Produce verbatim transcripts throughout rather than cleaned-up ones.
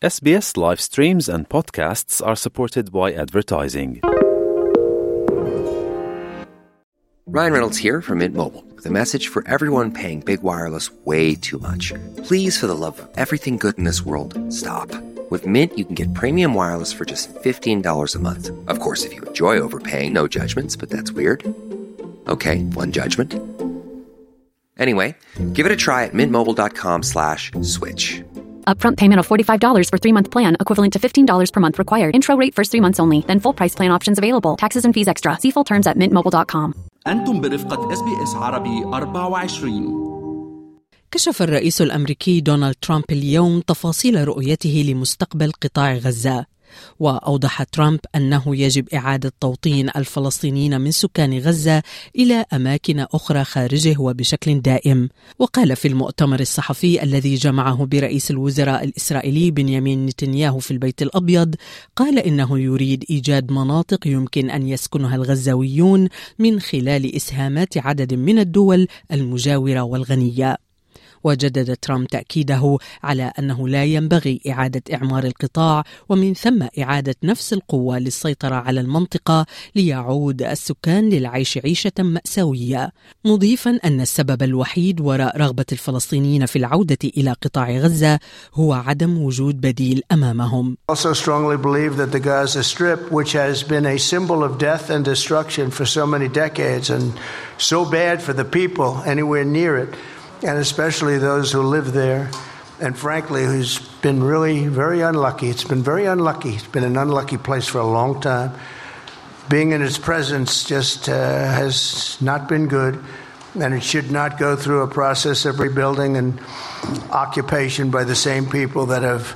S B S live streams and podcasts are supported by advertising. Ryan Reynolds here from Mint Mobile with a message for everyone paying big wireless way too much. Please, for the love of everything good in this world, stop. With Mint, you can get premium wireless for just fifteen dollars a month. Of course, if you enjoy overpaying, no judgments, but that's weird. Okay, one judgment. Anyway, give it a try at mintmobile.com slash switch. Upfront payment of forty-five dollars for three-month plan, equivalent to fifteen dollars per month required. Intro rate first three months only, then full price plan options available. Taxes and fees extra. See full terms at mint mobile dot com. أنتم برفقة إس بي إس عربي أربعة وعشرين. كشف الرئيس الأمريكي دونالد ترامب اليوم تفاصيل رؤيته لمستقبل قطاع غزة، وأوضح ترامب أنه يجب إعادة توطين الفلسطينيين من سكان غزة إلى أماكن أخرى خارجه وبشكل دائم. وقال في المؤتمر الصحفي الذي جمعه برئيس الوزراء الإسرائيلي بنيامين نتنياهو في البيت الأبيض، قال إنه يريد إيجاد مناطق يمكن أن يسكنها الغزاويون من خلال إسهامات عدد من الدول المجاورة والغنية. وجدد ترامب تأكيده على أنه لا ينبغي إعادة إعمار القطاع ومن ثم إعادة نفس القوة للسيطرة على المنطقة ليعود السكان للعيش عيشة مأساوية، مضيفا أن السبب الوحيد وراء رغبة الفلسطينيين في العودة إلى قطاع غزة هو عدم وجود بديل أمامهم. Also strongly believe that the Gaza Strip, which has been a symbol of death and destruction for so many decades and so bad for the people anywhere near it, and especially those who live there, and frankly, who's been really very unlucky. It's been very unlucky. It's been an unlucky place for a long time. Being in its presence just uh, has not been good, and it should not go through a process of rebuilding and occupation by the same people that have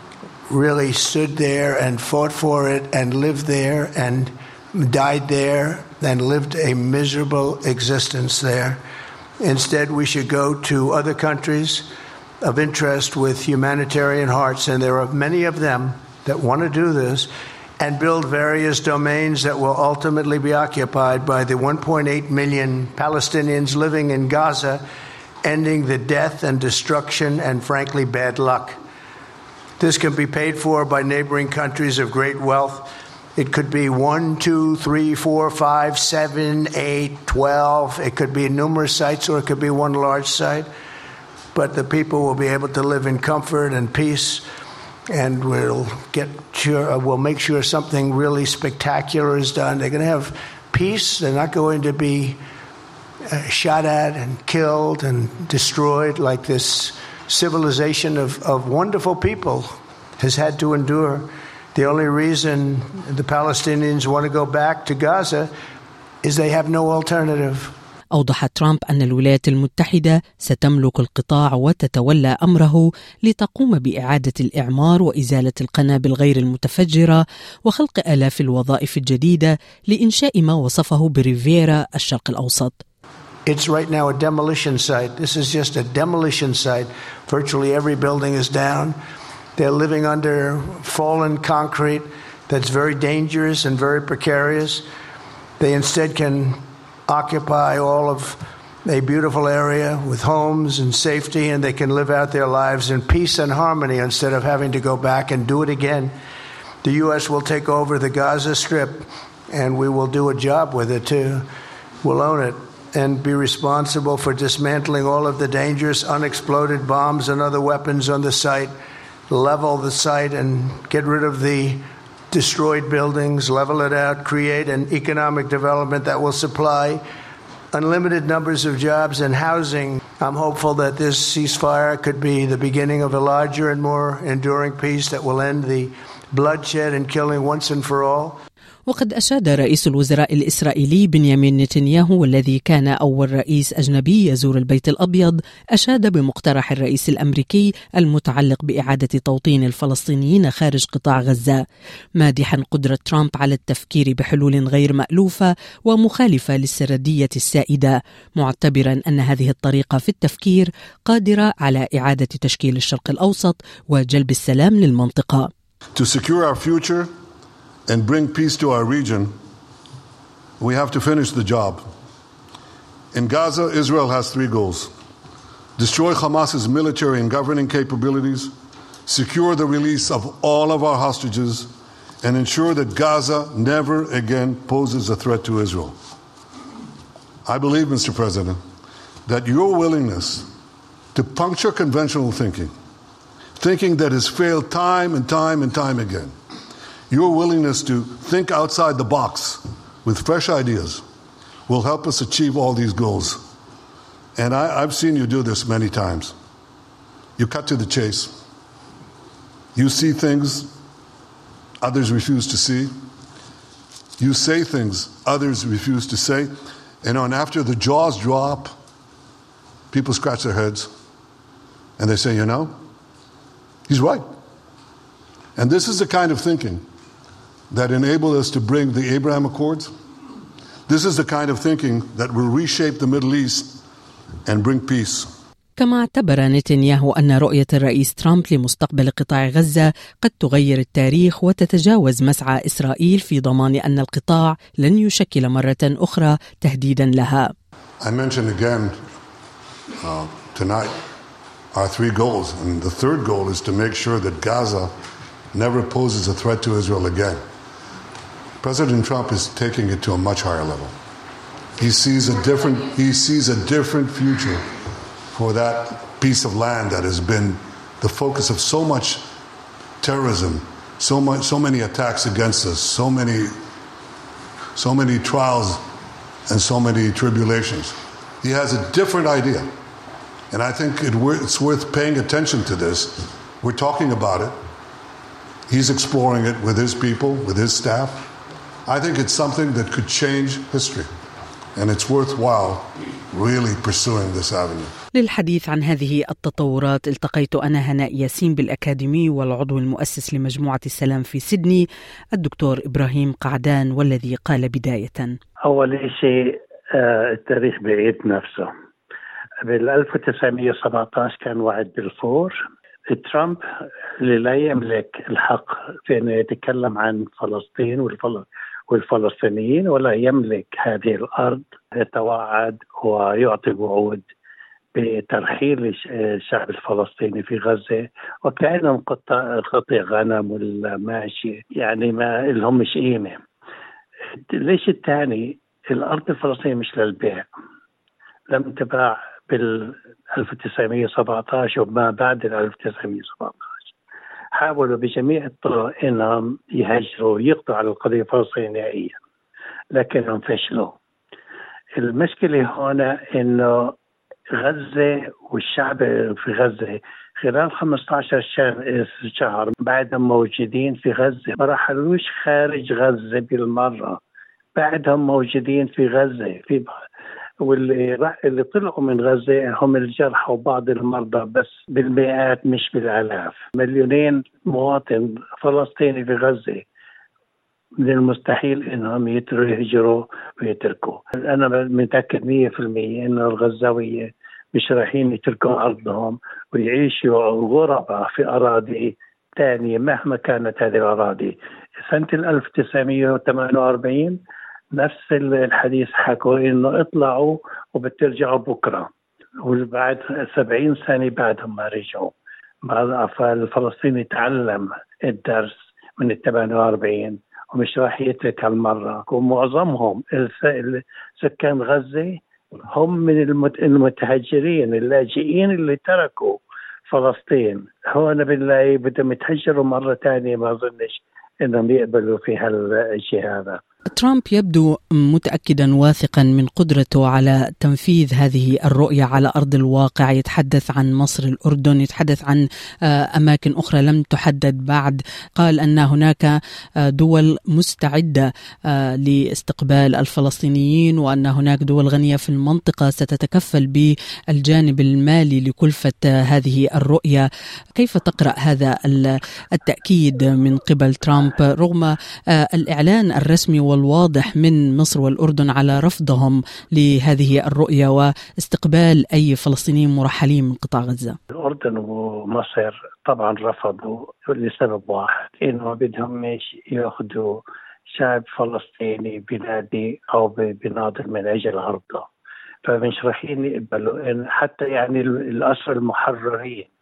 really stood there and fought for it and lived there and died there and lived a miserable existence there. Instead, we should go to other countries of interest with humanitarian hearts, and there are many of them that want to do this, and build various domains that will ultimately be occupied by the one point eight million Palestinians living in Gaza, ending the death and destruction and, frankly, bad luck. This can be paid for by neighboring countries of great wealth. It could be one, two, three, four, five, seven, eight, twelve. It could be numerous sites, or it could be one large site. But the people will be able to live in comfort and peace, and we'll get sure, we'll make sure something really spectacular is done. They're going to have peace. They're not going to be uh, shot at and killed and destroyed like this civilization of, of wonderful people has had to endure. The only reason the Palestinians want to go back to Gaza is they have no alternative. أوضح ترامب أن الولايات المتحدة ستملك القطاع وتتولى أمره لتقوم بإعادة الإعمار وإزالة القنابل غير المتفجرة وخلق آلاف الوظائف الجديدة لإنشاء ما وصفه بريفيرا الشرق الأوسط. It's right now a demolition site. This is just a demolition site. Virtually every building is down. They're living under fallen concrete that's very dangerous and very precarious. They instead can occupy all of a beautiful area with homes and safety, and they can live out their lives in peace and harmony instead of having to go back and do it again. The U S will take over the Gaza Strip, and we will do a job with it too. We'll own it and be responsible for dismantling all of the dangerous unexploded bombs and other weapons on the site, level the site and get rid of the destroyed buildings, level it out, create an economic development that will supply unlimited numbers of jobs and housing. I'm hopeful that this ceasefire could be the beginning of a larger and more enduring peace that will end the bloodshed and killing once and for all. وقد أشاد رئيس الوزراء الإسرائيلي بنيامين نتنياهو والذي كان أول رئيس أجنبي يزور البيت الأبيض، أشاد بمقترح الرئيس الأمريكي المتعلق بإعادة توطين الفلسطينيين خارج قطاع غزة، مادحا قدرة ترامب على التفكير بحلول غير مألوفة ومخالفة للسردية السائدة، معتبرا أن هذه الطريقة في التفكير قادرة على إعادة تشكيل الشرق الأوسط وجلب السلام للمنطقة. To secure our future and bring peace to our region, we have to finish the job. In Gaza, Israel has three goals: destroy Hamas's military and governing capabilities, secure the release of all of our hostages, and ensure that Gaza never again poses a threat to Israel. I believe, Mister President, that your willingness to puncture conventional thinking, thinking that has failed time and time and time again, your willingness to think outside the box with fresh ideas will help us achieve all these goals. And I, I've seen you do this many times. You cut to the chase. You see things others refuse to see. You say things others refuse to say. And on after the jaws drop, people scratch their heads and they say, you know, he's right. And this is the kind of thinking that enabled us to bring the Abraham Accords. This is the kind of thinking that will reshape the Middle East and bring peace. كما اعتبر نتنياهو أن رؤية الرئيس ترامب لمستقبل قطاع غزة قد تغير التاريخ وتتجاوز مسعى إسرائيل في ضمان أن القطاع لن يشكل مرة أخرى تهديدا لها. I mentioned again uh, tonight our three goals, and the third goal is to make sure that Gaza never poses a threat to Israel again. President Trump is taking it to a much higher level. He sees a different he sees a different future for that piece of land that has been the focus of so much terrorism, so much, so many attacks against us, so many, so many trials and so many tribulations. He has a different idea, and I think it, it's worth paying attention to this. We're talking about it. He's exploring it with his people, with his staff. I think it's something that could change history, and it's worthwhile really pursuing this avenue. للحديث عن هذه التطورات التقيت أنا هناء ياسين بالأكاديمي والعضو المؤسس لمجموعة السلام في سيدني الدكتور إبراهيم قعدان، والذي قال بداية: أول شيء التاريخ بعيد نفسه. بال ألف وتسعمائة وسبعة عشر كان وعد بالفور. ترامب اللي لا يملك الحق في أنه يتكلم عن فلسطين والفلسطينيين ولا يملك هذه الأرض يتوعد ويعطي وعود بترحيل الشعب الفلسطيني في غزة وكأنهم قطع قطع غنم ولا ماشي، يعني ما لهم مش قيمة. ليش الثاني؟ الأرض الفلسطينية مش للبيع، لم تباع بال ألف وتسعمائة وسبعة عشر وما بعد ال ألف وتسعمائة وسبعة عشر. حاولوا بجميع الطرق إنهم يهجروا ويقضوا على القضية الفلسطينية نهائيا، لكنهم فشلوا. المشكلة هنا إنه غزة والشعب في غزة خلال خمسة عشر شهر بعدهم موجودين في غزة، ما رحلوش خارج غزة بالمرة، بعدهم موجودين في غزة. في واللي اللي طلعوا من غزة هم الجرحى وبعض المرضى، بس بالمئات مش بالآلاف. مليونين مواطن فلسطيني في غزة من المستحيل انهم يهجروا ويتركوا. انا متاكد مية بالمية انه الغزاويه مش رايحين يتركوا ارضهم ويعيشوا غرباء في اراضي ثانيه مهما كانت هذه الاراضي. سنه ألف وتسعمائة وثمانية وأربعين نفس الحديث حكوا انه اطلعوا وبترجعوا بكره، وبعد سبعين سنه بعدهم ما رجعوا. فالفلسطيني تعلم الدرس من ال ثمانية وأربعين ومش راح يترك هالمرة. ومعظمهم سكان غزة هم من المتهجرين اللاجئين اللي تركوا فلسطين. هون بالله بدهم يتهجروا مرة تانية، ما أظنش إنهم يقبلوا في هالشيء هذا. ترامب يبدو متأكدا واثقا من قدرته على تنفيذ هذه الرؤية على أرض الواقع. يتحدث عن مصر، الأردن، يتحدث عن أماكن أخرى لم تحدد بعد. قال أن هناك دول مستعدة لاستقبال الفلسطينيين وأن هناك دول غنية في المنطقة ستتكفل بالجانب المالي لكلفة هذه الرؤية. كيف تقرأ هذا التأكيد من قبل ترامب رغم الإعلان الرسمي والواضح من مصر والأردن على رفضهم لهذه الرؤية واستقبال أي فلسطينيين مرحلين من قطاع غزة؟ الأردن ومصر طبعا رفضوا لسبب واحد، إنه بدهم يأخذوا شعب فلسطيني بنادي أو بناضل من أجل عرضه، فمش رايحين يقبلوا. حتى يعني الأسرى المحررين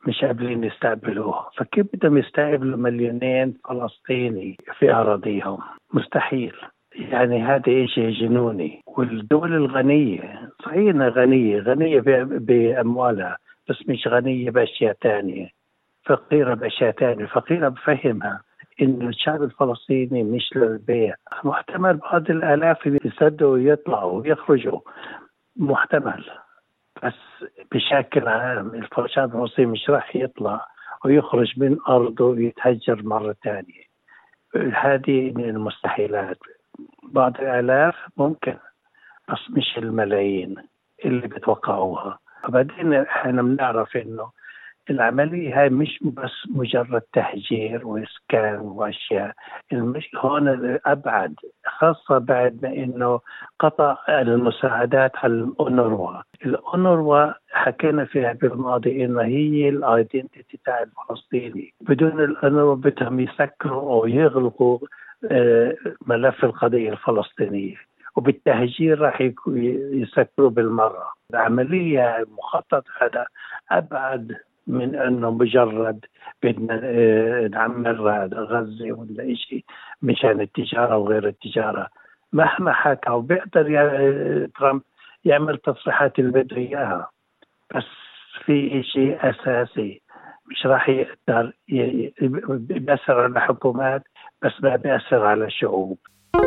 مش قابلين يستقبلوه، فكيف بدهم يستقبلوا مليونين فلسطيني في أراضيهم؟ مستحيل. يعني هذا إشي جنوني. والدول الغنية صحيح غنية غنية بأموالها، بس مش غنية بأشياء تانية، فقيرة بأشياء تانية. فقيرة بفهمها إن الشعب الفلسطيني مش للبيع. محتمل بعض الآلاف يسدوا ويطلعوا ويخرجوا، محتمل، بس بشكل عام الشعب الفلسطيني مش راح يطلع ويخرج من أرضه ويتهجر مرة تانية. هذه من المستحيلات. بعض الآلاف ممكن، بس مش الملايين اللي بتوقعوها. وبعدين احنا بنعرف إنه العملية هاي مش بس مجرد تهجير وإسكان وأشياء، المش... هون أبعد، خاصة بعد ما إنه قطع المساعدات على الأونروا. الأونروا حكينا فيها بالماضي إنه هي الأيدنتيتي تاع الفلسطيني. بدون الأونروا بدهم يسكروا أو يغلقوا ملف القضية الفلسطينية، وبالتهجير راح يسكروا بالمرة. العملية المخطط هذا أبعد من أنه مجرد بدنا نعمر غزة ولا إشي مشان التجارة وغير التجارة. مهما حكى وبيقدر يا ترامب يعمل تصريحات اللي بده إياها، بس في إشي أساسي مش راح يقدر يأثر على الحكومات، بس ما بيأثر على الشعوب.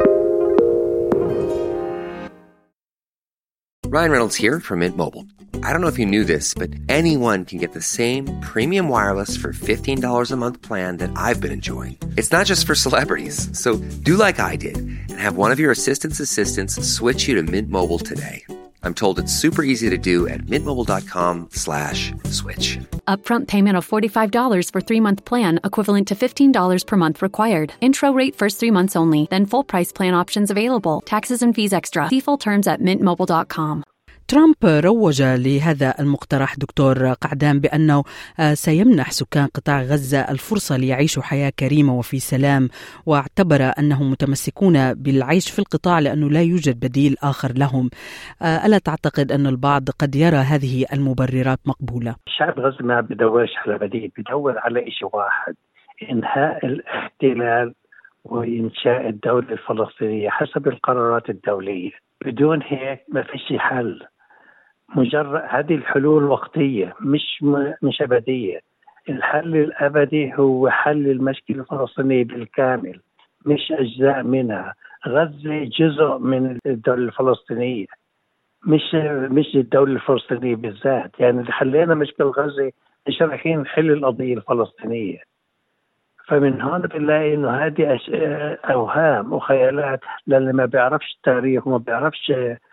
Ryan Reynolds here from Mint Mobile. I don't know if you knew this, but anyone can get the same premium wireless for fifteen dollars a month plan that I've been enjoying. It's not just for celebrities. So do like I did and have one of your assistant's assistants switch you to Mint Mobile today. I'm told it's super easy to do at mintmobile.com slash switch. Upfront payment of forty-five dollars for three-month plan, equivalent to fifteen dollars per month required. Intro rate first three months only, then full price plan options available. Taxes and fees extra. See full terms at mint mobile dot com. ترامب روج لهذا المقترح دكتور قعدان بأنه سيمنح سكان قطاع غزة الفرصة ليعيشوا حياة كريمة وفي سلام، واعتبر أنهم متمسكون بالعيش في القطاع لأنه لا يوجد بديل آخر لهم. ألا تعتقد أن البعض قد يرى هذه المبررات مقبولة؟ الشعب غزة ما بدورش على بديل، بدور على شيء واحد: إنهاء الاحتلال وإنشاء الدولة الفلسطينية حسب القرارات الدولية. بدون هيك ما فيش حل. مجرد هذه الحلول وقتية، مش مش أبدية. الحل الأبدي هو حل المشكلة الفلسطينية بالكامل، مش أجزاء منها. غزة جزء من الدولة الفلسطينية، مش مش الدولة الفلسطينية بالذات. يعني اللي حلينا مشكلة غزة مش رايحين نحل القضية الفلسطينية. فمن هون بنلاقي إنه هذه أوهام وخيالات للي ما بيعرفش التاريخ وما بيعرفش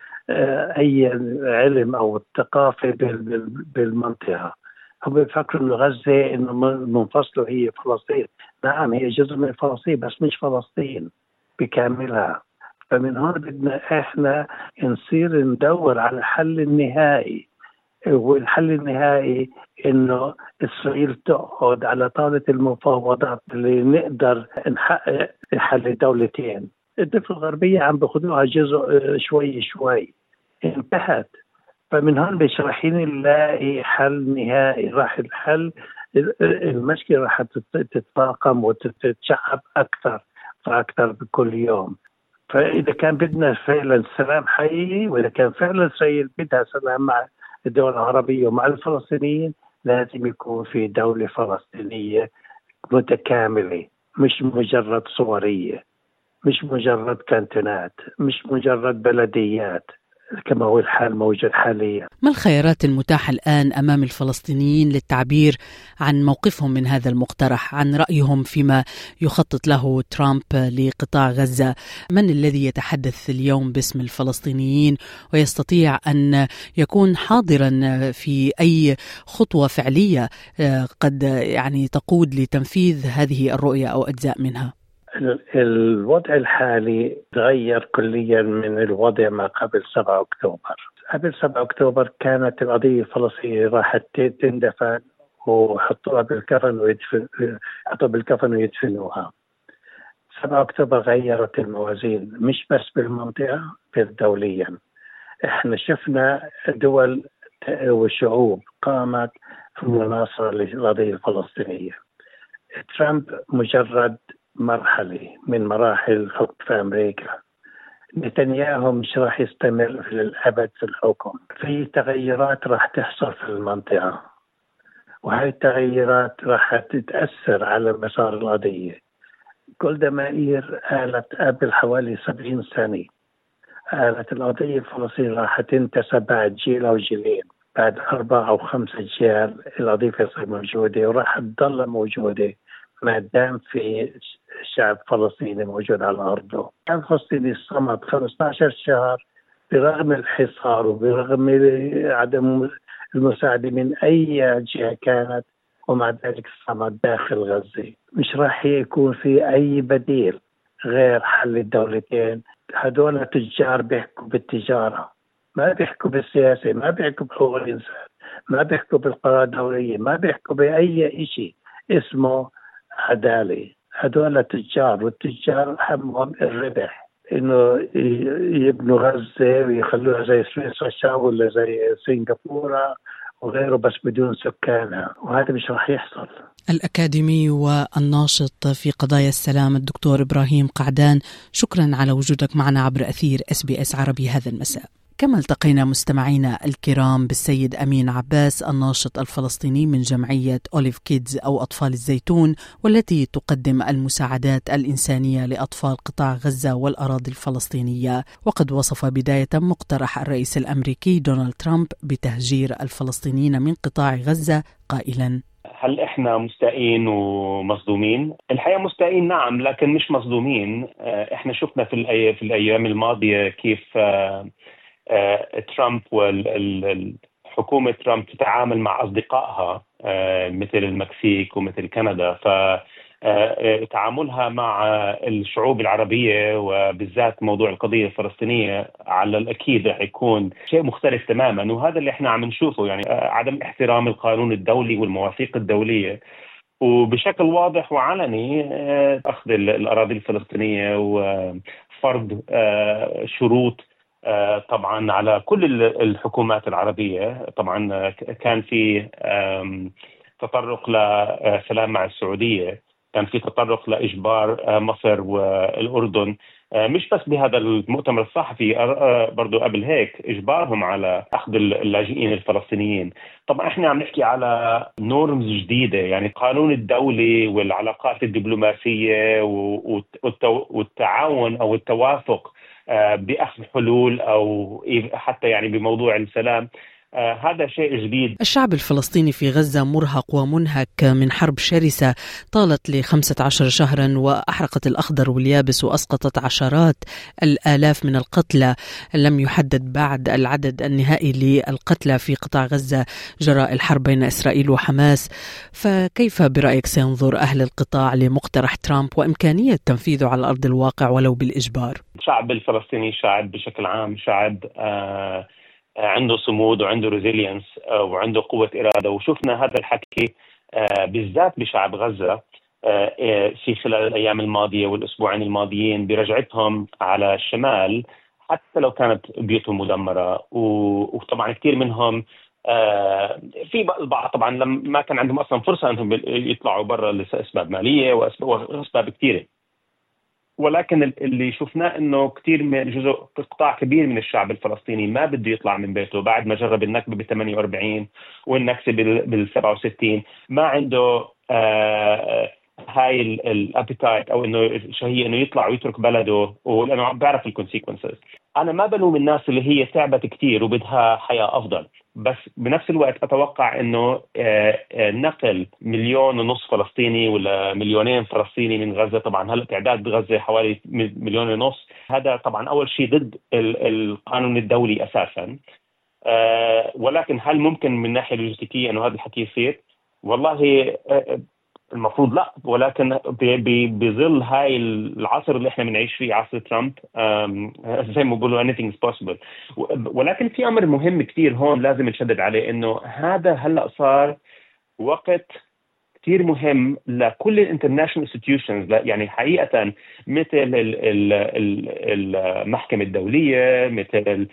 أي علم أو ثقافة بالمنطقة. هم بيفكروا إنه غزة إنه منفصلة هي فلسطين. نعم هي جزء من فلسطين، بس مش فلسطين بكاملها. فمن هون بدنا إحنا نصير ندور على الحل النهائي، والحل النهائي إنه إسرائيل تقعد على طاولة المفاوضات اللي نقدر نحقق حل دولتين. الضفة الغربية عم بخدوها جزء شوي شوي، انتهت. فمن هون مش رايحين نلاقي حل نهائي. راح الحل المشكلة راح تتفاقم وتتشعب أكثر فأكثر بكل يوم. فإذا كان بدنا فعلا سلام حقيقي، وإذا كان فعلا إسرائيل بدها سلام مع الدول العربية ومع الفلسطينيين، لازم يكون في دولة فلسطينية متكاملة، مش مجرد صورية، مش مجرد كانتونات، مش مجرد بلديات كما هو الحال موجود حاليا. ما الخيارات المتاحة الآن أمام الفلسطينيين للتعبير عن موقفهم من هذا المقترح، عن رأيهم فيما يخطط له ترامب لقطاع غزة؟ من الذي يتحدث اليوم باسم الفلسطينيين ويستطيع أن يكون حاضرا في أي خطوة فعلية قد يعني تقود لتنفيذ هذه الرؤية أو أجزاء منها؟ الوضع الحالي تغير كليا من الوضع ما قبل سبعة أكتوبر. قبل سبعة أكتوبر كانت القضية الفلسطينية راح تندفن وحطوها بالكفن ويدفن حطوا بالكفن ويدفنوها. سبعة أكتوبر غيرت الموازين، مش بس بالمنطقة، بل دوليا. احنا شفنا دول وشعوب قامت في المناصرة للقضية الفلسطينية. ترامب مجرد مرحلة من مراحل الحكم في أمريكا. نتنياهو مش راح يستمر في الأبد في الحكم. في تغيرات راح تحصل في المنطقة، وهذه التغيرات راح تتأثر على مسار القضية. جولدا مائير قالت قبل حوالي سبعين سنة، قالت القضية الفلسطينية راح تنتسى بعد جيل أو جيلين، بعد أربع أو خمسة أجيال القضية تصير موجودة وراح تضل موجودة ما دام في شعب فلسطيني موجود على أرضه. كان فلسطيني صمد خمسة عشر شهر برغم الحصار وبرغم عدم المساعدة من أي جهة كانت، ومع ذلك صمد داخل غزة. مش راح يكون في أي بديل غير حل الدولتين. هدول تجار بيحكوا بالتجارة، ما بيحكوا بالسياسة، ما بيحكوا بحقوق الإنسان، ما بيحكوا بالقرار الدولية، ما بيحكوا بأي إشي اسمه عدالة. هدول تجار، والتجار همهم الربح، إنه يبنوا غزة ويخلوها زي سويسرا ولا زي سنغافورة وغيره بس بدون سكانها، وهذا مش راح يحصل. الأكاديمي والناشط في قضايا السلام الدكتور إبراهيم قعدان، شكرا على وجودك معنا عبر أثير إس بي إس عربي هذا المساء. كما التقينا مستمعينا الكرام بالسيد أمين عباس، الناشط الفلسطيني من جمعية أوليف كيدز أو أطفال الزيتون، والتي تقدم المساعدات الإنسانية لأطفال قطاع غزة والأراضي الفلسطينية. وقد وصف بداية مقترح الرئيس الأمريكي دونالد ترامب بتهجير الفلسطينيين من قطاع غزة قائلا: هل إحنا مستائين ومصدومين؟ الحقيقة مستائين نعم، لكن مش مصدومين. إحنا شفنا في الأي... في الأيام الماضية كيف ترامب والحكومة ترامب تتعامل مع أصدقائها مثل المكسيك ومثل كندا، فتعاملها مع الشعوب العربية وبالذات موضوع القضية الفلسطينية على الأكيد رح يكون شيء مختلف تماما. وهذا اللي احنا عم نشوفه، يعني عدم احترام القانون الدولي والمواثيق الدولية، وبشكل واضح وعلني أخذ الأراضي الفلسطينية وفرض شروط طبعا على كل الحكومات العربية. طبعا كان في تطرق لسلام مع السعودية، كان في تطرق لإجبار مصر والأردن، مش بس بهذا المؤتمر الصحفي، برضو قبل هيك إجبارهم على أخذ اللاجئين الفلسطينيين. طبعا إحنا عم نحكي على نورمز جديدة، يعني القانون الدولي والعلاقات الدبلوماسية والتعاون أو التوافق بأخذ حلول أو حتى يعني بموضوع السلام. آه هذا شيء جديد. الشعب الفلسطيني في غزة مرهق ومنهك من حرب شرسة طالت لخمسة عشر شهرا وأحرقت الأخضر واليابس وأسقطت عشرات الآلاف من القتلى. لم يحدد بعد العدد النهائي للقتلى في قطاع غزة جراء الحرب بين إسرائيل وحماس. فكيف برأيك سينظر أهل القطاع لمقترح ترامب وإمكانية تنفيذه على أرض الواقع ولو بالإجبار؟ الشعب الفلسطيني شعب بشكل عام شعب آه عنده صمود وعنده ريزيلينس وعنده قوة إرادة، وشفنا هذا الحكي بالذات بشعب غزة في خلال الأيام الماضية والأسبوعين الماضيين برجعتهم على الشمال حتى لو كانت بيوتهم مدمرة. وطبعا كثير منهم في البعض طبعا لما ما كان عندهم أصلا فرصة أنهم يطلعوا برا لأسباب مالية وأسباب كثيرة، ولكن اللي شفناه انه كثير من جزء قطاع كبير من الشعب الفلسطيني ما بده يطلع من بيته بعد ما جرب النكبه ب ثمانية وأربعين والنكسه بال سبعة وستين، ما عنده آه هاي الابيتايت او انه شهيه انه يطلع ويترك بلده، ولانه بيعرف الكونسيكونسز. انا ما بلوم الناس اللي هي تعبت كثير وبدها حياه افضل، بس بنفس الوقت اتوقع انه نقل مليون ونص فلسطيني ولا مليونين فلسطيني من غزه، طبعا هلا تعداد بغزه حوالي مليون ونص، هذا طبعا اول شيء ضد القانون الدولي اساسا. ولكن هل ممكن من ناحيه لوجستيكيه انه هذا الحكي يصير؟ والله المفروض لا، ولكن بظل هاي العصر اللي احنا بنعيش فيه، عصر ترامب، زي ما بيقولوا anything is possible. ولكن في امر مهم كتير هون لازم نشدد عليه، انه هذا هلا صار وقت كتير مهم لكل الانترناشنال انستتيوشنز، يعني حقيقة مثل المحكمة الدولية، مثل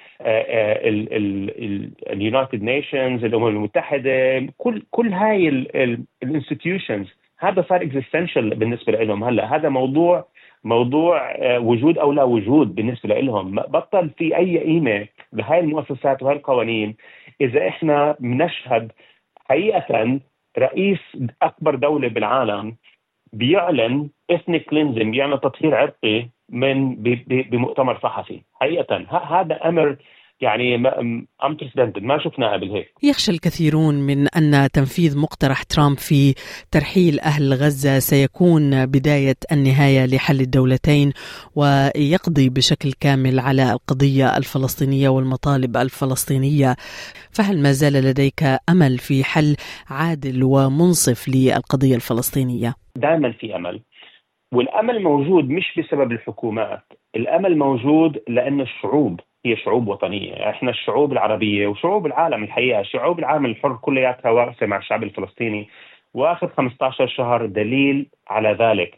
اليونايتد نيشنز، الأمم المتحدة، كل كل هاي الانستتيوشنز هذا صار اكزيستنشال بالنسبة لهم. هلا هذا موضوع موضوع وجود أو لا وجود بالنسبة لهم. بطل في أي قيمة لهاي المؤسسات وهاي القوانين إذا إحنا بنشهد حقيقة رئيس أكبر دولة بالعالم بيعلن ethnic cleansing، بيعمل تطهير عرقي من بمؤتمر صحفي. حقيقة هذا أمر يعني unprecedented، ما شفناه قبل هيك. يخشى الكثيرون من أن تنفيذ مقترح ترامب في ترحيل أهل غزة سيكون بداية النهاية لحل الدولتين، ويقضي بشكل كامل على القضية الفلسطينية والمطالب الفلسطينية. فهل ما زال لديك أمل في حل عادل ومنصف للقضية الفلسطينية؟ دائما في أمل، والأمل موجود مش بسبب الحكومات، الأمل موجود لأن الشعوب هي شعوب وطنية. احنا الشعوب العربية وشعوب العالم، الحقيقة شعوب العالم الحر كلياتها واقفة مع الشعب الفلسطيني، واخر خمسة عشر شهر دليل على ذلك.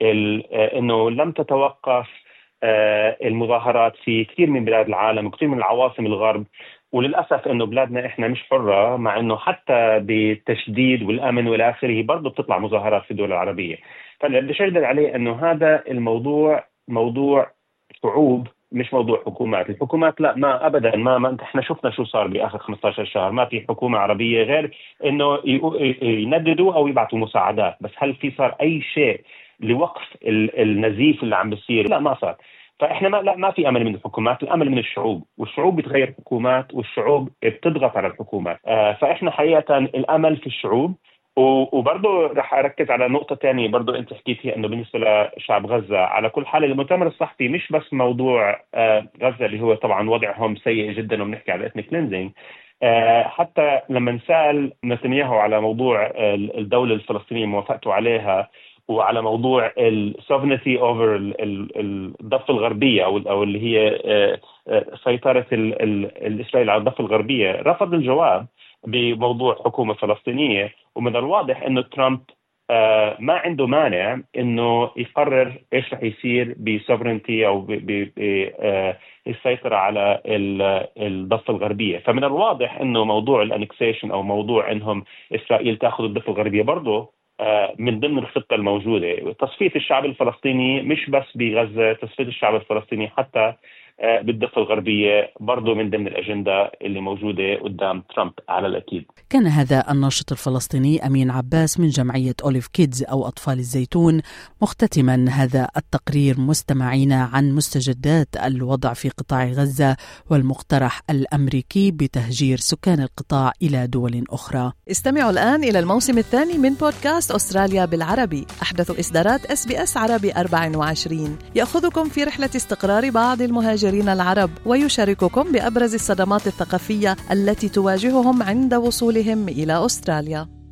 انه لم تتوقف المظاهرات في كثير من بلاد العالم وكثير من العواصم الغرب، وللأسف انه بلادنا احنا مش حرة، مع انه حتى بالتشديد والامن والآخره برضه بتطلع مظاهرات في الدول العربية. فاللي بدي أشدد عليه انه هذا الموضوع موضوع شعوب مش موضوع حكومات. الحكومات لا، ما أبدا، ما, ما احنا شفنا شو صار بآخر خمسة عشر شهر. ما في حكومة عربية غير إنه ينددوا أو يبعثوا مساعدات، بس هل في صار أي شيء لوقف النزيف اللي عم بيصير؟ لا، ما صار. فإحنا ما لا ما في أمل من الحكومات، الأمل من الشعوب، والشعوب بتغير حكومات والشعوب بتضغط على الحكومات. آه فإحنا حقيقة الأمل في الشعوب. وبرضه رح أركز على نقطة تانية برضه أنت حكيتها، إنه بالنسبة لشعب غزة على كل حال المؤتمر الصحفي مش بس موضوع غزة اللي هو طبعا وضعهم سيء جدا وبنحكي على ethnic cleansing. حتى لما سأل نتنياهو على موضوع الدولة الفلسطينية موافقته عليها، وعلى موضوع السوفرينتي اوفر الضفة الغربية أو أو اللي هي سيطرة الإسرائيل على الضفة الغربية، رفض الجواب بموضوع حكومة فلسطينية. ومن الواضح إنه ترامب آه ما عنده مانع إنه يقرر إيش رح يصير بسوفرينتي أو بالسيطرة على الضفة الغربية. فمن الواضح إنه موضوع الانكسيشن أو موضوع إنهم إسرائيل تأخذ الضفة الغربية برضه آه من ضمن الخطة الموجودة. تصفية الشعب الفلسطيني مش بس بغزة، تصفية الشعب الفلسطيني حتى بالضفة الغربية برضو من ضمن الأجندة اللي موجودة قدام ترامب على الأكيد. كان هذا الناشط الفلسطيني أمين عباس من جمعية أوليف كيدز أو أطفال الزيتون، مختتما هذا التقرير مستمعينا عن مستجدات الوضع في قطاع غزة والمقترح الأمريكي بتهجير سكان القطاع إلى دول أخرى. استمعوا الآن إلى الموسم الثاني من بودكاست أستراليا بالعربي، أحدث إصدارات إس بي إس عربي أربعة وعشرين، يأخذكم في رحلة استقرار بعض المهاجرين العرب ويشارككم بأبرز الصدمات الثقافية التي تواجههم عند وصولهم إلى أستراليا.